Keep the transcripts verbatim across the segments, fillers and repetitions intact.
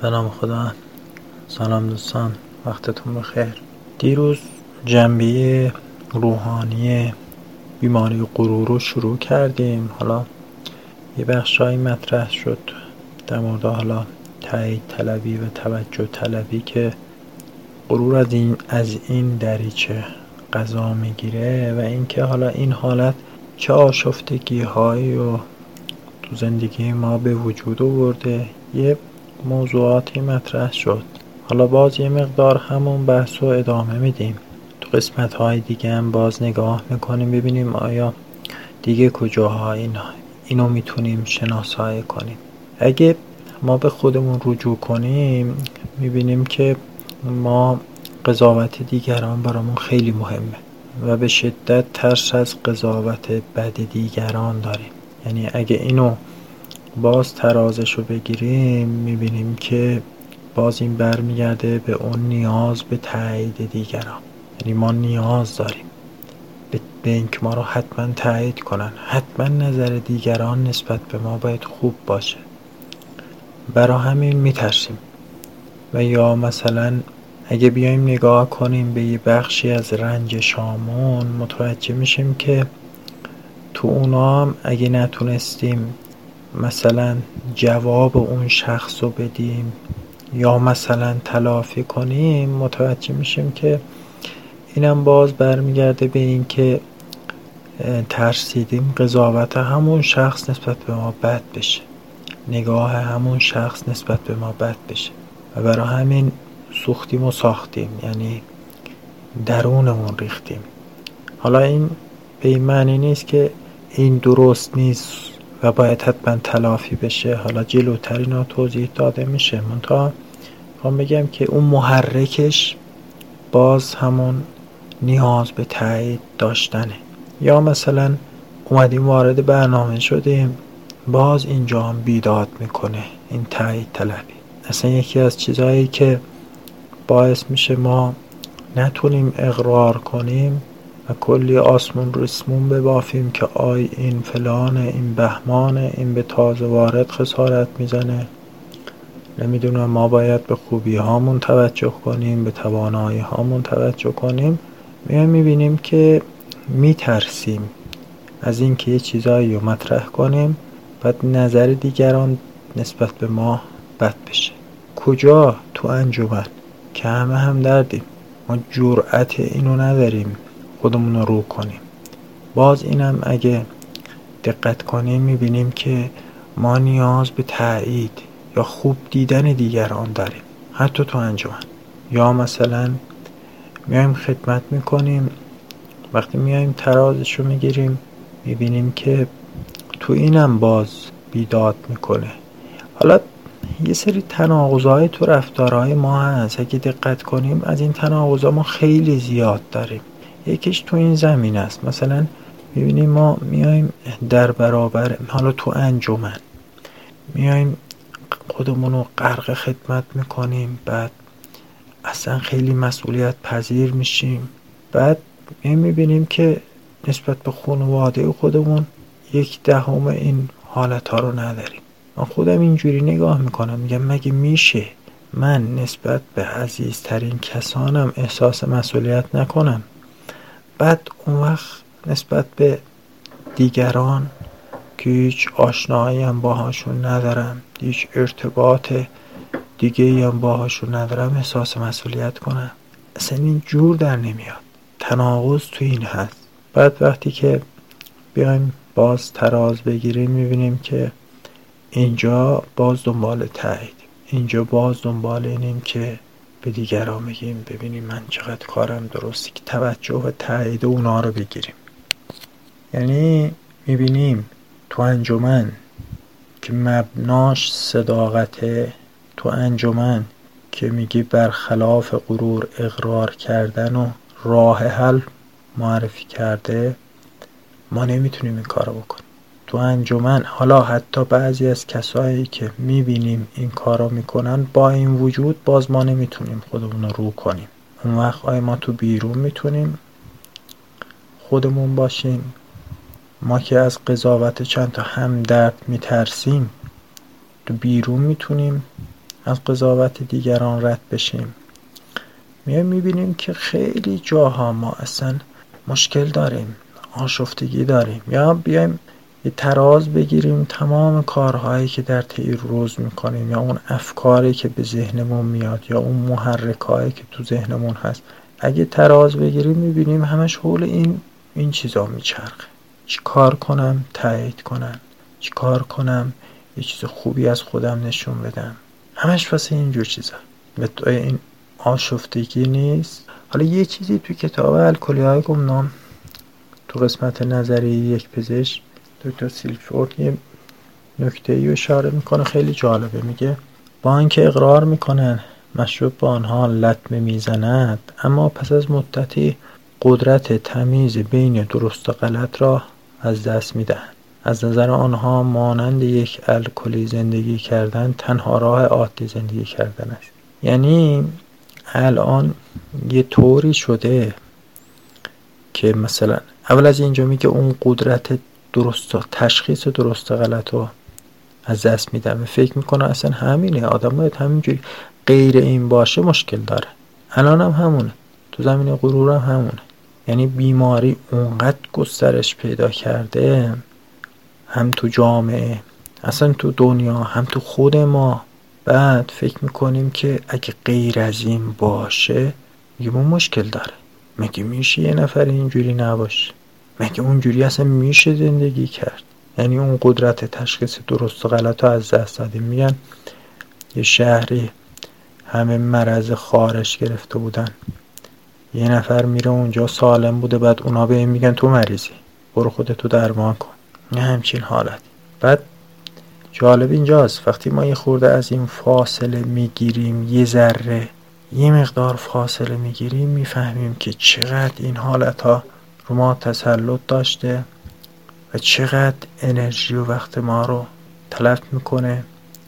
به نام خدا. سلام دوستان، وقتتون بخیر. دیروز جنبه روحانی بیماری غرور رو شروع کردیم. حالا یه بخشایی مطرح شد در مورد حالا تایید طلبی و توجه طلبی که غرور از این از این دریچه غذا میگیره و اینکه حالا این حالت چه آشفتگی هایی رو تو زندگی ما به وجود آورده. یه موضوعاتی مطرح شد. حالا باز یه مقدار همون بحث رو ادامه میدیم. تو قسمت های دیگه هم باز نگاه میکنیم ببینیم آیا دیگه کجاها اینا اینو میتونیم شناسایی کنیم. اگه ما به خودمون رجوع کنیم میبینیم که ما قضاوت دیگران برامون خیلی مهمه و به شدت ترس از قضاوت بد دیگران داریم. یعنی اگه اینو باز ترازشو بگیریم میبینیم که باز این برمیگرده به اون نیاز به تایید دیگران. یعنی ما نیاز داریم به اینکه ما رو حتما تایید کنن، حتما نظر دیگران نسبت به ما باید خوب باشه. برای همین میترسیم. و یا مثلا اگه بیایم نگاه کنیم به یه بخشی از رنجشامون متوجه میشیم که تو اونا هم اگه نتونستیم مثلا جواب اون شخص رو بدیم یا مثلا تلافی کنیم متوجه میشیم که اینم باز برمیگرده به این که ترسیدیم قضاوت همون شخص نسبت به ما بد بشه، نگاه همون شخص نسبت به ما بد بشه و برای همین سوختیم و ساختیم، یعنی درونمون ریختیم. حالا این به این معنی نیست که این درست نیست و باید حتما تلافی بشه. حالا جلوتر اینا توضیح داده میشه. منتها میخوام بگم که اون محرکش باز همون نیاز به تایید داشتنه. یا مثلا اومدیم وارد برنامه شدیم باز اینجا هم بیداد میکنه این تایید طلبی. اصلا یکی از چیزهایی که باعث میشه ما نتونیم اقرار کنیم و کلی آسمون رسمون ببافیم که آی این فلانه، این بهمانه، این به تازه وارد خسارت میزنه. نمیدونم ما باید به خوبی هامون توجه کنیم، به توانایی هامون توجه کنیم. میایم میبینیم که میترسیم از این که یه چیزایی رو مطرح کنیم بعد نظر دیگران نسبت به ما بد بشه. کجا؟ تو انجمن که همه هم دردیم. ما جرأت اینو نداریم خودمون رو رو کنیم. باز اینم اگه دقت کنیم میبینیم که ما نیاز به تایید یا خوب دیدن دیگران داریم حتی تو انجمن. یا مثلا میایم خدمت میکنیم، وقتی میایم ترازشو میگیریم میبینیم که تو اینم باز بیداد میکنه. حالا یه سری تناقض‌های تو رفتارهای ما هست. اگه دقت کنیم از این تناقض‌ها ما خیلی زیاد داریم. یکیش تو این زمین است. مثلا میبینیم ما میایم در برابر حالا تو انجمن میایم خودمونو غرق خدمت میکنیم، بعد اصلا خیلی مسئولیت پذیر میشیم، بعد میبینیم که نسبت به خانواده خودمون یک دهم این حالت ها رو نداریم. من خودم اینجوری نگاه میکنم میگم مگه میشه من نسبت به عزیزترین کسانم احساس مسئولیت نکنم، بعد اون وقت نسبت به دیگران که هیچ آشنایی هم باهاشون ندارم، هیچ ارتباط دیگه هم باهاشون ندارم احساس مسئولیت کنم؟ اصلا این جور در نمیاد. تناقض تو این هست. بعد وقتی که بیایم باز تراز بگیریم میبینیم که اینجا باز دنبال تایید، اینجا باز دنبال اینیم که به دیگران بگیم ببینیم من چقدر کارم درستی که توجه و تایید اونا رو بگیریم. یعنی میبینیم تو انجمن که مبناش صداقته، تو انجمن که میگی برخلاف غرور اقرار کردن و راه حل معرفی کرده، ما نمیتونیم این کارو بکنیم. تو انجمن حالا حتی بعضی از کسایی که میبینیم این کارو میکنن با این وجود باز ما نمیتونیم خودمون رو رو کنیم. اون وقت آیا ما تو بیرون میتونیم خودمون باشیم؟ ما که از قضاوت چند تا همدرد میترسیم تو بیرون میتونیم از قضاوت دیگران رد بشیم، میایم میبینیم که خیلی جاها ما اصلا مشکل داریم، آشفتگی داریم. یا بیایم یه تراز بگیریم تمام کارهایی که در طی روز میکنیم، یا اون افکاری که به ذهنمون میاد، یا اون محرکایی که تو ذهنمون هست، اگه تراز بگیریم میبینیم همش حول این این چیزا میچرخه. چی کار کنم تایید کنم، چی کار کنم یه چیز خوبی از خودم نشون بدم، همش واسه اینجور چیزا. این آشفتگی نیست. حالا یه چیزی تو کتاب الکلی‌های گمنام تو قسمت نظریه یک پزشک دکتر سیلفورد یه نکته‌ای اشاره میکنه خیلی جالبه. میگه با اینکه اقرار میکنن مشروب با آنها لطمه میزند، اما پس از مدتی قدرت تمیز بین درست و غلط را از دست میدهند. از نظر آنها مانند یک الکلی زندگی کردن تنها راه عادی زندگی کردن است. یعنی الان یه طوری شده که مثلا اول از اینجا میگه اون قدرت درست تشخیص درست و غلط رو از دست میدم و فکر میکنه اصلا همینه، آدم باید همینجوری، غیر این باشه مشکل داره. الان هم همونه، تو زمین غرور هم همونه. یعنی بیماری اونقدر گسترش پیدا کرده، هم تو جامعه، اصلا تو دنیا، هم تو خود ما. بعد فکر میکنیم که اگه غیر از این باشه میگه ما مشکل داره. مگه میشه یه نفر اینجوری نباشه؟ مگه اونجوری اصلا میشه زندگی کرد؟ یعنی اون قدرت تشخیص درست و غلط رو از دست دادیم. میگن یه شهری همه مرض خارش گرفته بودن، یه نفر میره اونجا سالم بوده، بعد اونا به این میگن تو مریضی، برو خودتو درمان کن. نه همچین حالت. بعد جالب اینجاست وقتی ما یه خورده از این فاصله میگیریم، یه ذره یه مقدار فاصله میگیریم، میفهمیم که چقدر این حالت ها رو ما تسلط داشته و چقدر انرژی و وقت ما رو تلف میکنه.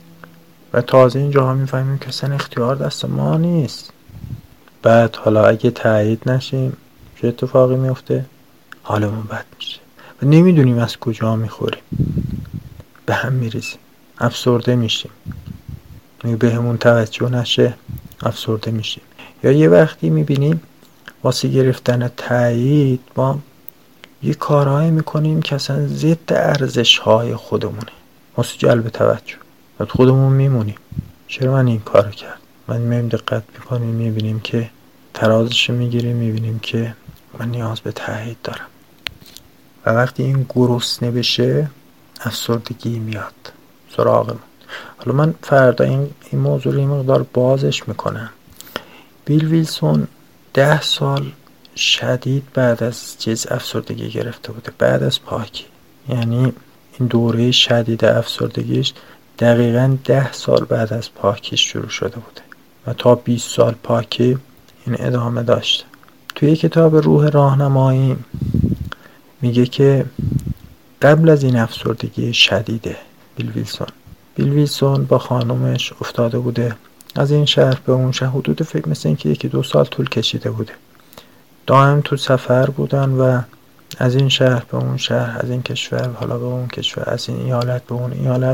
و تازه اینجاها میفهمیم که اصلا اختیار دست ما نیست. بعد حالا اگه تایید نشیم چه اتفاقی میفته؟ حالمون بد میشه و نمیدونیم از کجا میخوریم، به هم میریزیم، افسرده میشیم. به همون توجه نشه افسرده میشیم. یا یه وقتی میبینیم واسه گرفتن تایید ما یه کارهایی میکنیم که اصلا ضد ارزش های خودمونه، واسه جلب توجه. بعد خودمون میمونیم چرا من این کارو کرد؟ من میم دقت میکنیم میبینیم که ترازش میگیریم، میبینیم که من نیاز به تایید دارم. و وقتی این گرسنه بشه افسردگی میاد سراغمون. حالا من فردا این, این موضوع رو این مقدار بازش میکنم. بیل ویلسون ده سال شدید بعد از چیز افسردگی گرفته بوده، بعد از پاکی. یعنی این دوره شدید افسردگیش دقیقاً ده سال بعد از پاکیش شروع شده بوده و تا بیست سال پاکی این ادامه داشته. توی کتاب روح راهنمایی میگه که قبل از این افسردگی شدیده بیل ویلسون بیل ویلسون با خانومش افتاده بوده از این شهر به اون شهر، حدود فکر مثل این که یکی دو سال طول کشیده بوده. دائم تو سفر بودن و از این شهر به اون شهر، از این کشور حالا به اون کشور، از این ایالت به اون ایالت،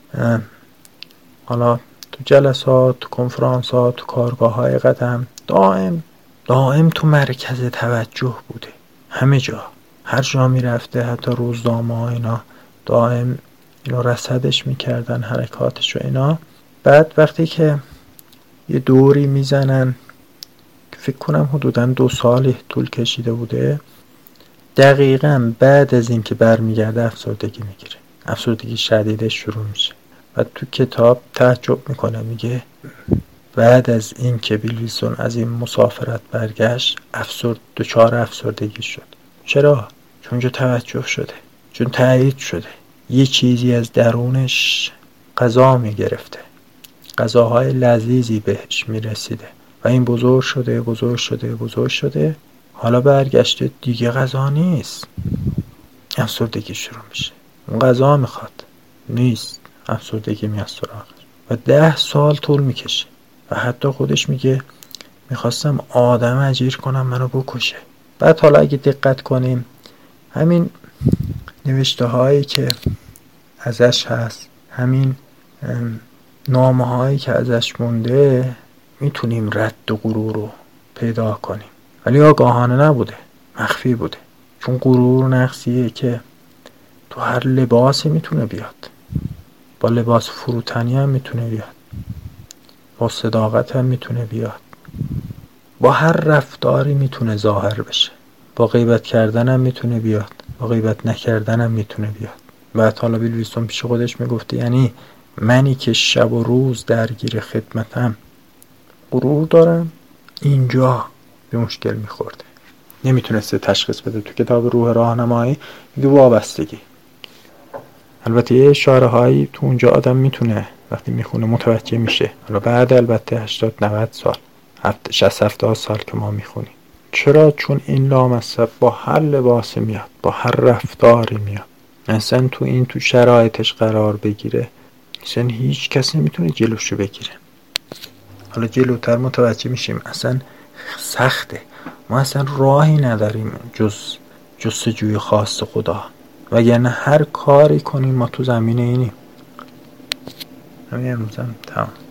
حالا تو جلسات، تو کنفرانسات، تو کارگاه های قدم، دائم دائم تو مرکز توجه بوده. همه جا، هر جا می رفته، حتی روزنامه ها اینا دائم اینو رصدش میکردن، حرکاتش و اینا. بعد وقتی که یه دوری میزنن که فکر کنم حدوداً دو سالی طول کشیده بوده، دقیقاً بعد از این که برمیگرده افسردگی میگیره، افسردگی شدیدش شروع میشه. و تو کتاب تعجب میکنه، میگه بعد از این که بیل ویلسون از این مسافرت برگشت افسرد دچار افسردگی شد. چرا؟ چون جو توجه شده، چون تایید شده، یه چیزی از درونش غذا میگرفته، غذاهای لذیذی بهش میرسیده و این بزرگ شده بزرگ شده بزرگ شده حالا برگشته دیگه غذا نیست، افسردگی شروع میشه. اون غذا میخواد، نیست، افسردگی میاد سراغش و ده سال طول میکشه. و حتی خودش میگه میخواستم آدم اجیر کنم منو بکشه. بعد حالا اگه دقت کنیم همین نوشته هایی که ازش هست، همین نامه هایی که ازش مونده میتونیم رد و غرور رو پیدا کنیم، ولی آگاهانه نبوده، مخفی بوده. چون غرور نقصیه که تو هر لباسی میتونه بیاد، با لباس فروتنی هم میتونه بیاد، با صداقت هم میتونه بیاد، با هر رفتاری میتونه ظاهر بشه، با غیبت کردن هم میتونه بیاد، با غیبت نکردن هم میتونه بیاد. بعد حالا بیل ویستون پیش خودش میگفته یعنی منی که شب و روز درگیر خدمتم غرور دارم، اینجا به مشکل میخورده. نمیتونسته تشخیص بده. تو کتاب روح راهنمایی میگه وابستگی. البته یه اشاره هایی تو اونجا آدم میتونه وقتی میخونه متوجه میشه، حالا بعد البته هشتاد نود سال شصت هفتاد سال که ما میخونیم. چرا؟ چون این لامصب با هر لباسی میاد، با هر رفتاری میاد. اصلا تو این تو شرایطش قرار بگیره، اصلا هیچ کسی نمیتونه جلوشو بگیره. حالا جلوتر متوجه میشیم اصلا سخته. ما اصلا راهی نداریم جز جستجوی خاص خدا، وگرنه هر کاری کنیم ما تو زمینه اینیم. همین امروزم تمام.